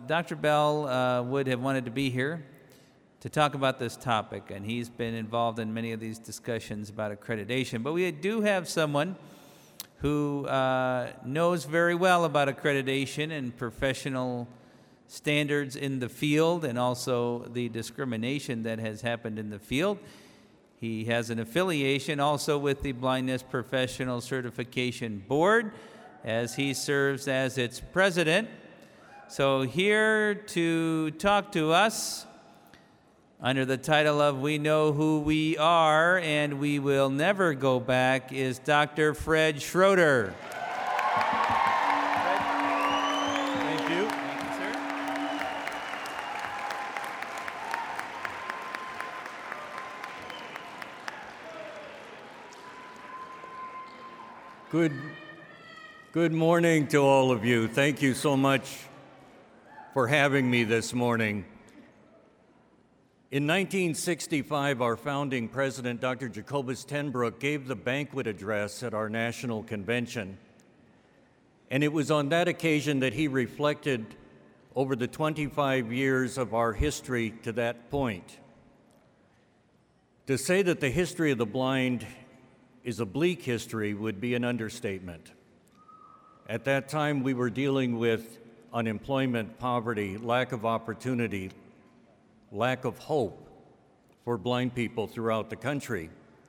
Dr. Bell would have wanted to be here to talk about this topic, and he's been involved in many of these discussions about accreditation. But we do have someone who knows very well about accreditation and professional standards in the field, and also the discrimination that has happened in the field. He has an affiliation also with the Blindness Professional Certification Board, as he serves as its president. So here to talk to us under the title of We Know Who We Are and We Will Never Go Back is Dr. Fred Schroeder. Thank you. Thank you, sir. Good morning to all of you. Thank you so much for having me this morning. In 1965, our founding president, Dr. Jacobus ten Broek, gave the banquet address at our national convention. And it was on that occasion that he reflected over the 25 years of our history to that point. To say that the history of the blind is a bleak history would be an understatement. At that time, we were dealing with unemployment, poverty, lack of opportunity, lack of hope for blind people throughout the country.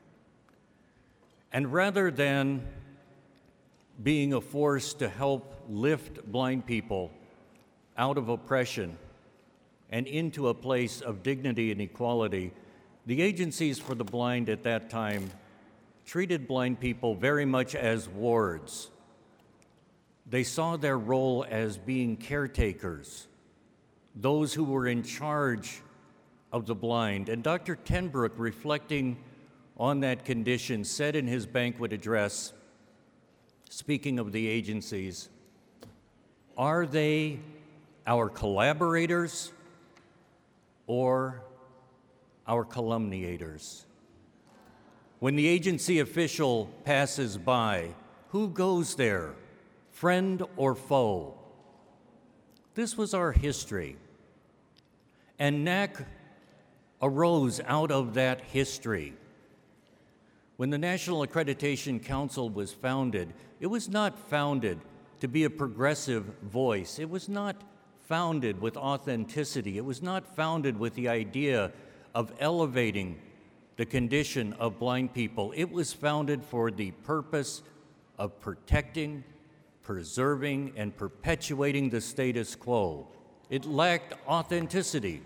And rather than being a force to help lift blind people out of oppression and into a place of dignity and equality, the agencies for the blind at that time treated blind people very much as wards. They saw their role as being caretakers, those who were in charge of the blind. And Dr. ten Broek, reflecting on that condition, said in his banquet address, speaking of the agencies, "Are they our collaborators or our calumniators?" When the agency official passes by, who goes there, friend or foe? This was our history. And NAC arose out of that history. When the National Accreditation Council was founded, it was not founded to be a progressive voice. It was not founded with authenticity. It was not founded with the idea of elevating the condition of blind people. It was founded for the purpose of protecting, preserving, and perpetuating the status quo. It lacked authenticity.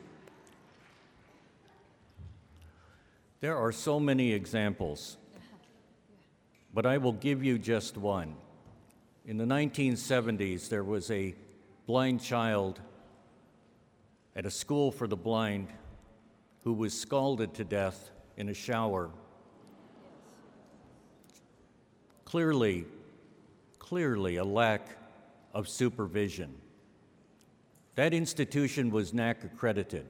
There are so many examples, but I will give you just one. In the 1970s, there was a blind child at a school for the blind who was scalded to death in a shower. Clearly a lack of supervision. That institution was NAC accredited.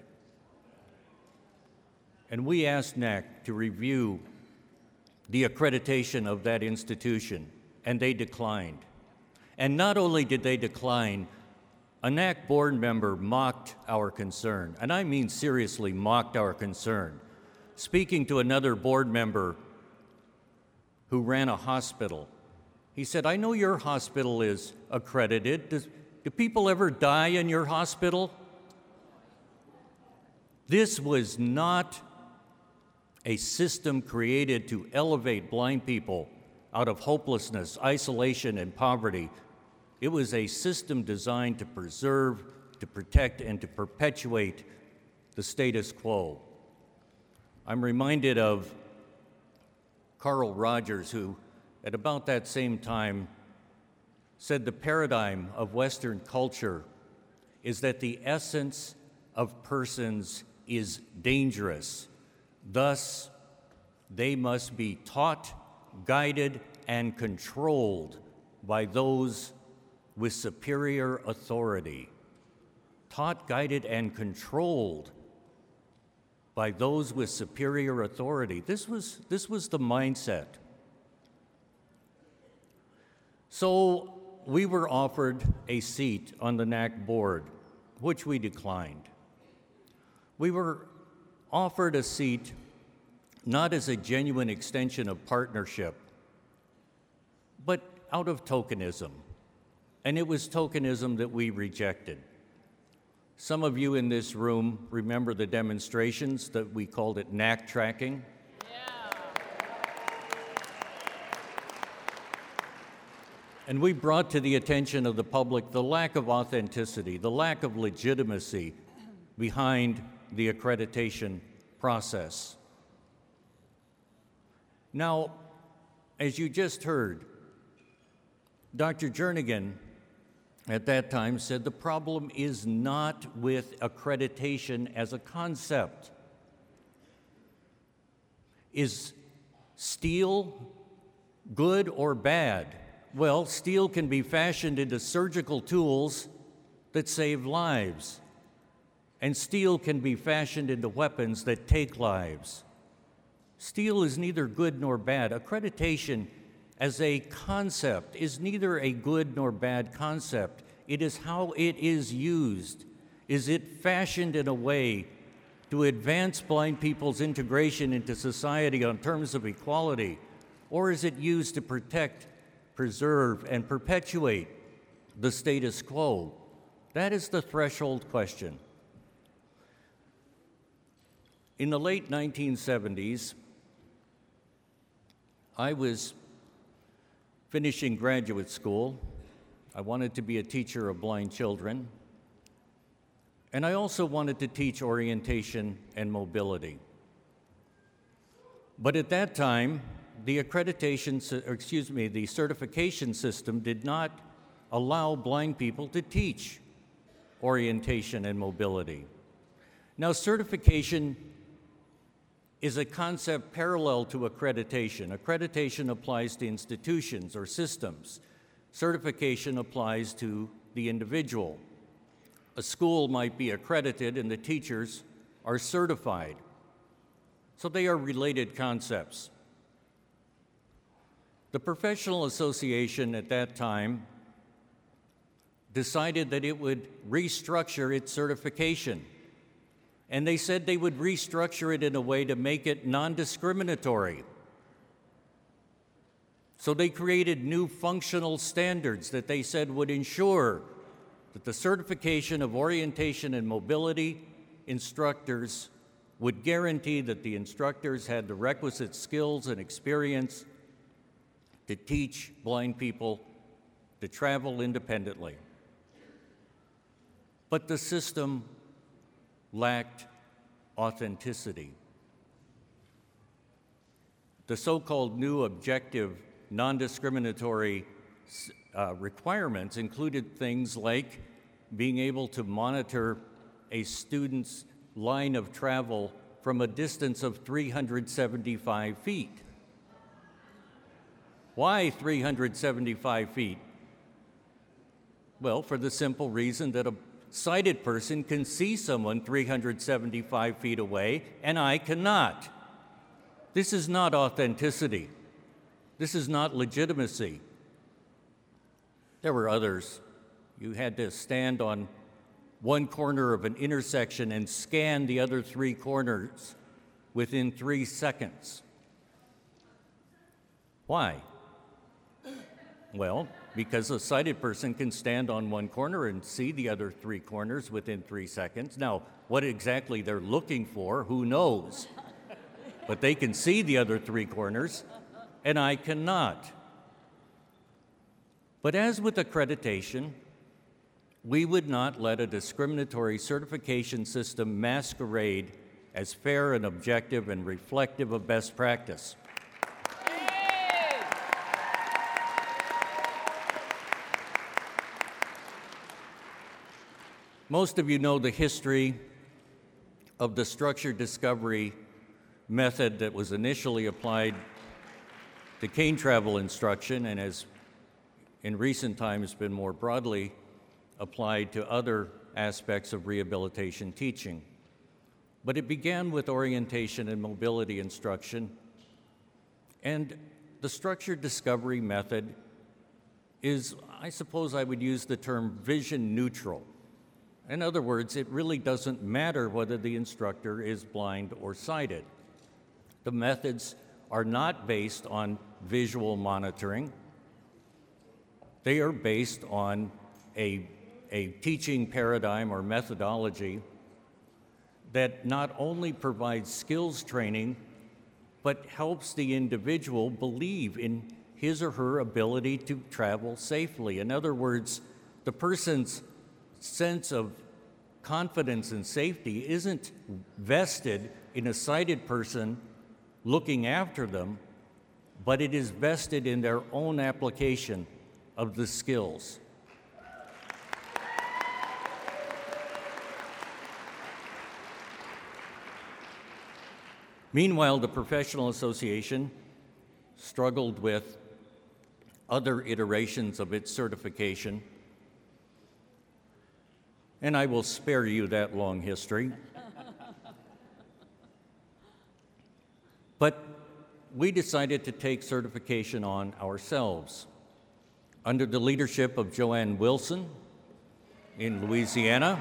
And we asked NAC to review the accreditation of that institution, and they declined. And not only did they decline, a NAC board member mocked our concern, and I mean seriously mocked our concern. Speaking to another board member who ran a hospital, he said, "I know your hospital is accredited. Do people ever die in your hospital?" This was not a system created to elevate blind people out of hopelessness, isolation, and poverty. It was a system designed to preserve, to protect, and to perpetuate the status quo. I'm reminded of Carl Rogers, who at about that same time said the paradigm of Western culture is that the essence of persons is dangerous. Thus, they must be taught, guided, and controlled by those with superior authority. Taught, guided, and controlled by those with superior authority. This was the mindset. So we were offered a seat on the NAC board which we declined. We were offered a seat not as a genuine extension of partnership, but out of tokenism. And it was tokenism that we rejected. Some of you in this room remember the demonstrations that we called it knack tracking. And we brought to the attention of the public the lack of authenticity, the lack of legitimacy behind the accreditation process. Now, as you just heard, Dr. Jernigan at that time said the problem is not with accreditation as a concept. Is steel good or bad? Well, steel can be fashioned into surgical tools that save lives, and steel can be fashioned into weapons that take lives. Steel is neither good nor bad. Accreditation as a concept is neither a good nor bad concept. It is how it is used. Is it fashioned in a way to advance blind people's integration into society on terms of equality, or is it used to protect, preserve, and perpetuate the status quo? That is the threshold question. In the late 1970s, I was finishing graduate school. I wanted to be a teacher of blind children, and I also wanted to teach orientation and mobility. But at that time, the the certification system did not allow blind people to teach orientation and mobility. Now, certification is a concept parallel to accreditation. Accreditation applies to institutions or systems. Certification applies to the individual. A school might be accredited and the teachers are certified. So they are related concepts. The professional association at that time decided that it would restructure its certification. And they said they would restructure it in a way to make it non-discriminatory. So they created new functional standards that they said would ensure that the certification of orientation and mobility instructors would guarantee that the instructors had the requisite skills and experience to teach blind people to travel independently. But the system lacked authenticity. The so-called new objective non-discriminatory requirements included things like being able to monitor a student's line of travel from a distance of 375 feet. Why 375 feet? Well, for the simple reason that a sighted person can see someone 375 feet away, and I cannot. This is not authenticity. This is not legitimacy. There were others. You had to stand on one corner of an intersection and scan the other three corners within 3 seconds. Why? Well, because a sighted person can stand on one corner and see the other three corners within 3 seconds. Now, what exactly they're looking for, who knows? But they can see the other three corners, and I cannot. But as with accreditation, we would not let a discriminatory certification system masquerade as fair and objective and reflective of best practice. Most of you know the history of the structured discovery method that was initially applied to cane travel instruction and has in recent times been more broadly applied to other aspects of rehabilitation teaching. But it began with orientation and mobility instruction, and the structured discovery method is, I suppose I would use the term vision neutral. In other words, it really doesn't matter whether the instructor is blind or sighted. The methods are not based on visual monitoring. They are based on a teaching paradigm or methodology that not only provides skills training, but helps the individual believe in his or her ability to travel safely. In other words, the person's sense of confidence and safety isn't vested in a sighted person looking after them, but it is vested in their own application of the skills. Meanwhile, the Professional Association struggled with other iterations of its certification, and I will spare you that long history. But we decided to take certification on ourselves. Under the leadership of Joanne Wilson in Louisiana,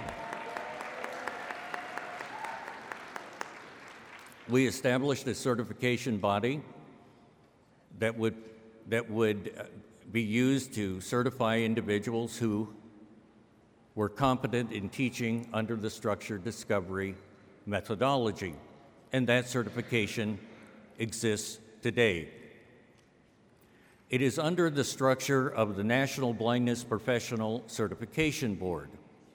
we established a certification body that would be used to certify individuals who were competent in teaching under the structured discovery methodology, and that certification exists today. It is under the structure of the National Blindness Professional Certification Board.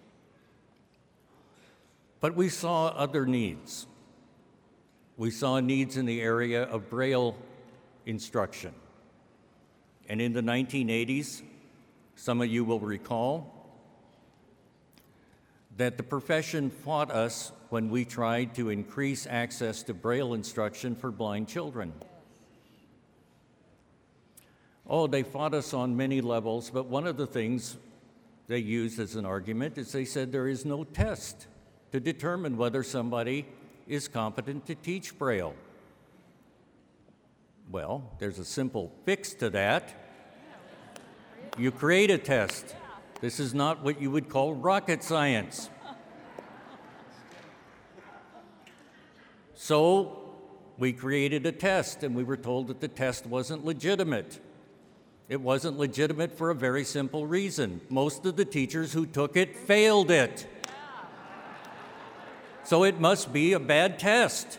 But we saw other needs. We saw needs in the area of Braille instruction. And in the 1980s, some of you will recall that the profession fought us when we tried to increase access to Braille instruction for blind children. Oh, they fought us on many levels, but one of the things they used as an argument is they said there is no test to determine whether somebody is competent to teach Braille. Well, there's a simple fix to that. You create a test. This is not what you would call rocket science. So we created a test, and we were told that the test wasn't legitimate. It wasn't legitimate for a very simple reason. Most of the teachers who took it failed it. So it must be a bad test.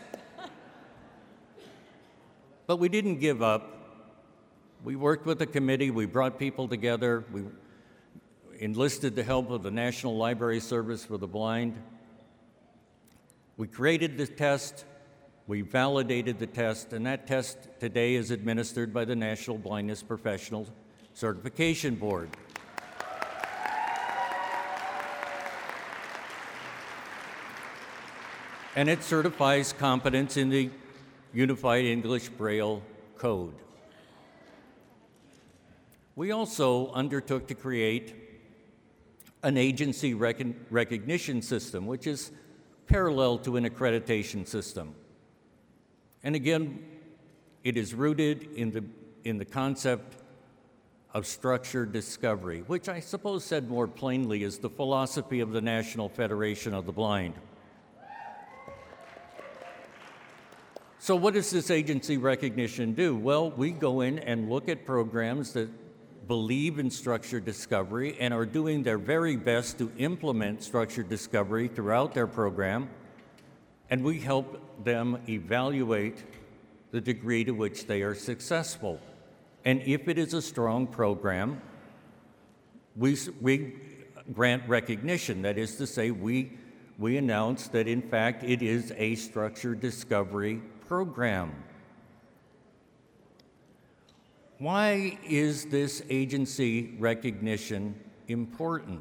But we didn't give up. We worked with the committee, we brought people together, we enlisted the help of the National Library Service for the Blind. We created the test, we validated the test, and that test today is administered by the National Blindness Professional Certification Board. And it certifies competence in the Unified English Braille Code. We also undertook to create an agency recognition system, which is parallel to an accreditation system. And again, it is rooted in the concept of structured discovery, which I suppose said more plainly is the philosophy of the National Federation of the Blind. So what does this agency recognition do? Well, we go in and look at programs that believe in structured discovery and are doing their very best to implement structured discovery throughout their program, and we help them evaluate the degree to which they are successful. And if it is a strong program, we grant recognition. That is to say, we announce that, in fact, it is a structured discovery program. Why is this agency recognition important?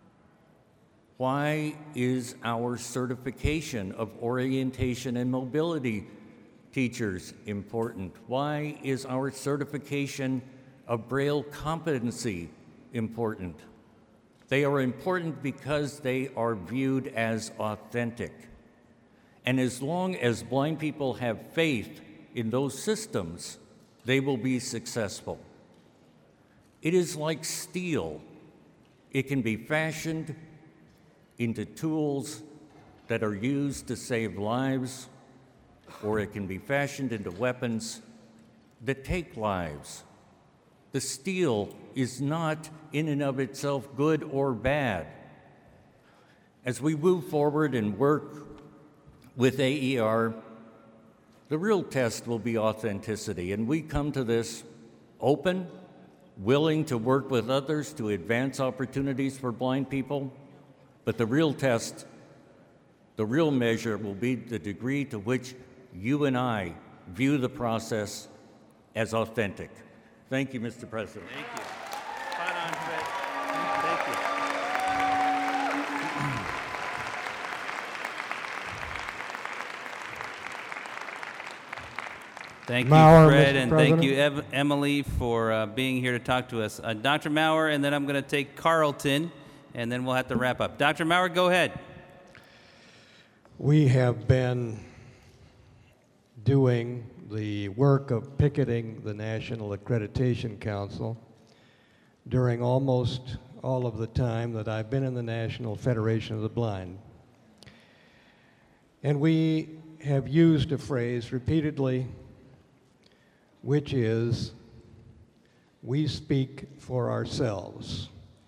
Why is our certification of orientation and mobility teachers important? Why is our certification of Braille competency important? They are important because they are viewed as authentic. And as long as blind people have faith in those systems, they will be successful. It is like steel. It can be fashioned into tools that are used to save lives, or it can be fashioned into weapons that take lives. The steel is not in and of itself good or bad. As we move forward and work with AER, the real test will be authenticity, and we come to this open, willing to work with others to advance opportunities for blind people, but the real test, the real measure will be the degree to which you and I view the process as authentic. Thank you, Mr. President. Thank you. Spot on, Fred. Thank you. Thank you, Maurer, Fred, Mr. and thank President. you, Emily, for being here to talk to us. Dr. Maurer, and then I'm going to take Carlton, and then we'll have to wrap up. Dr. Maurer, go ahead. We have been doing the work of picketing the National Accreditation Council during almost all of the time that I've been in the National Federation of the Blind. And we have used a phrase repeatedly, which is, we speak for ourselves.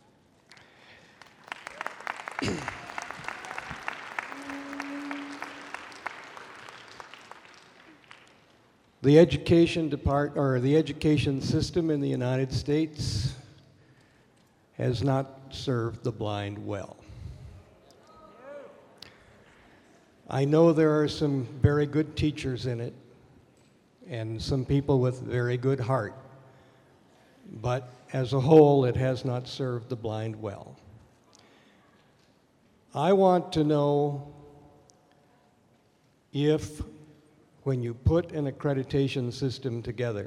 The education the education system in the United States has not served the blind well. I know there are some very good teachers in it and some people with very good heart, but as a whole, it has not served the blind well. I want to know if, when you put an accreditation system together,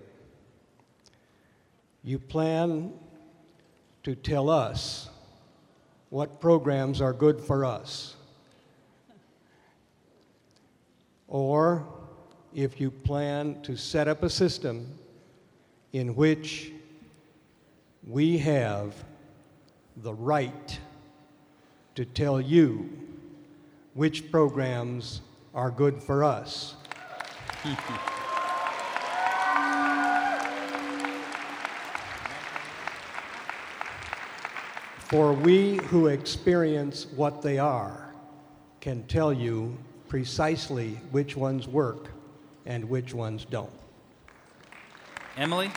you plan to tell us what programs are good for us, or if you plan to set up a system in which we have the right to tell you which programs are good for us. For we who experience what they are can tell you precisely which ones work and which ones don't. Emily?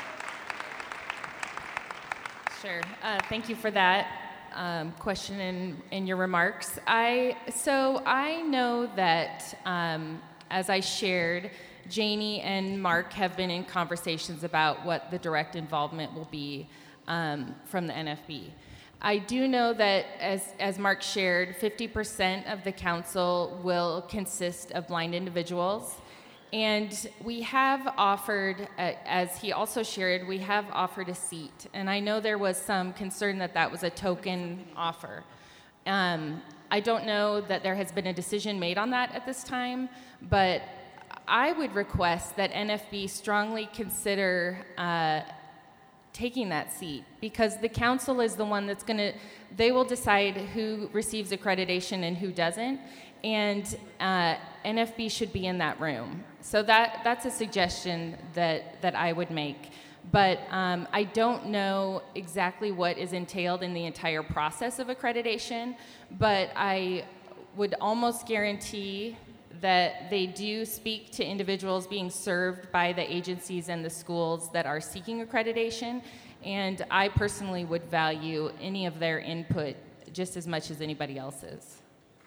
Sure. Thank you for that question and your remarks. So I know that, as I shared, Janie and Mark have been in conversations about what the direct involvement will be from the NFB. I do know that, as Mark shared, 50% of the council will consist of blind individuals. And we have offered, as he also shared, we have offered a seat. And I know there was some concern that that was a token offer. I don't know that there has been a decision made on that at this time, but I would request that NFB strongly consider taking that seat, because the council is the one that's they will decide who receives accreditation and who doesn't, and NFB should be in that room. So that's a suggestion that I would make. But I don't know exactly what is entailed in the entire process of accreditation, but I would almost guarantee that they do speak to individuals being served by the agencies and the schools that are seeking accreditation, and I personally would value any of their input just as much as anybody else's.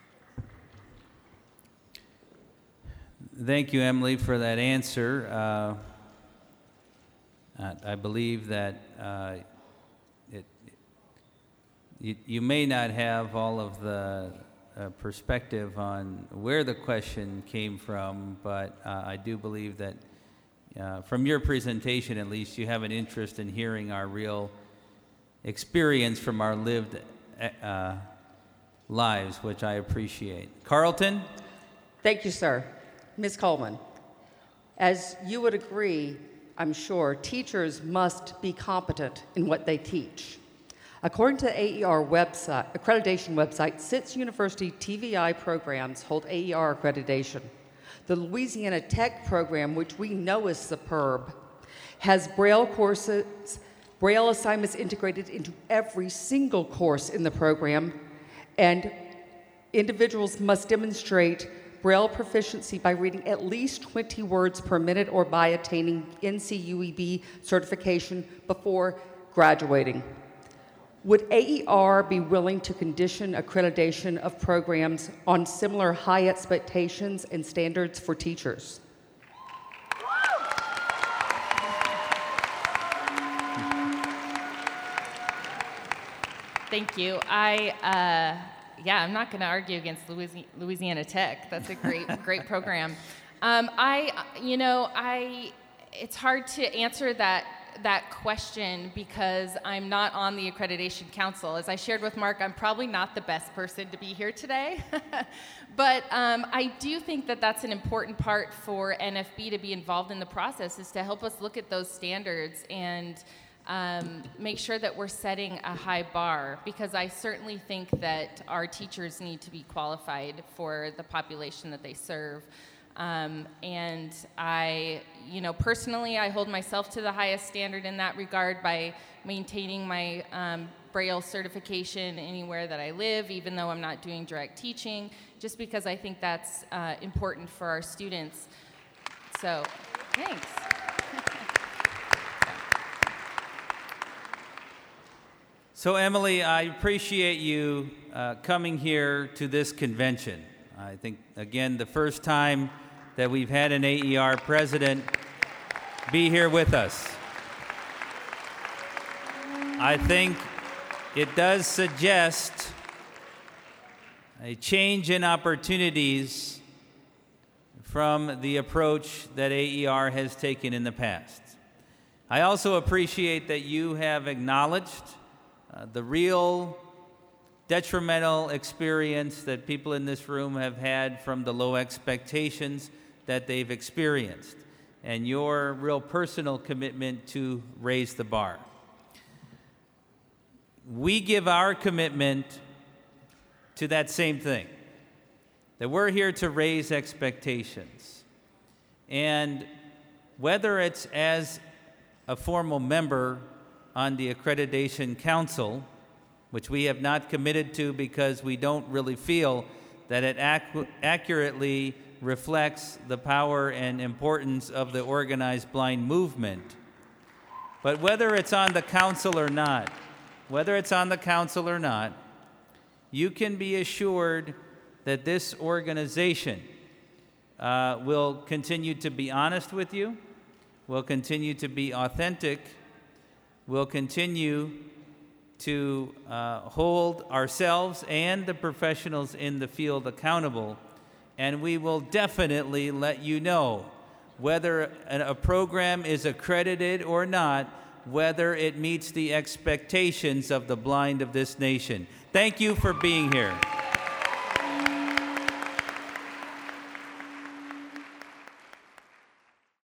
Thank you, Emily, for that answer. I believe that you may not have all of the perspective on where the question came from, but I do believe that from your presentation, at least, you have an interest in hearing our real experience from our lived lives, which I appreciate. Carlton? Thank you, sir. Ms. Coleman, as you would agree, I'm sure, teachers must be competent in what they teach. According to the AER website, accreditation website, 6 university TVI programs hold AER accreditation. The Louisiana Tech program, which we know is superb, has Braille courses, Braille assignments integrated into every single course in the program, and individuals must demonstrate Braille proficiency by reading at least 20 words per minute or by attaining NCUEB certification before graduating. Would AER be willing to condition accreditation of programs on similar high expectations and standards for teachers? Thank you. I'm not going to argue against Louisiana Tech. That's a great program. It's hard to answer that question because I'm not on the Accreditation Council. As I shared with Mark, I'm probably not the best person to be here today. But I do think that that's an important part for NFB to be involved in the process, is to help us look at those standards and make sure that we're setting a high bar, because I certainly think that our teachers need to be qualified for the population that they serve. And I, personally, I hold myself to the highest standard in that regard by maintaining my Braille certification anywhere that I live, even though I'm not doing direct teaching, just because I think that's important for our students. So, thanks. So, Emily, I appreciate you coming here to this convention. I think, again, the first time that we've had an AER president be here with us. I think it does suggest a change in opportunities from the approach that AER has taken in the past. I also appreciate that you have acknowledged the real detrimental experience that people in this room have had from the low expectations that they've experienced, and your real personal commitment to raise the bar. We give our commitment to that same thing, that we're here to raise expectations. And whether it's as a formal member on the Accreditation Council, which we have not committed to because we don't really feel that it accurately reflects the power and importance of the organized blind movement. But whether it's on the council or not, you can be assured that this organization will continue to be honest with you, will continue to be authentic, will continue to hold ourselves and the professionals in the field accountable, and we will definitely let you know whether a program is accredited or not, whether it meets the expectations of the blind of this nation. Thank you for being here.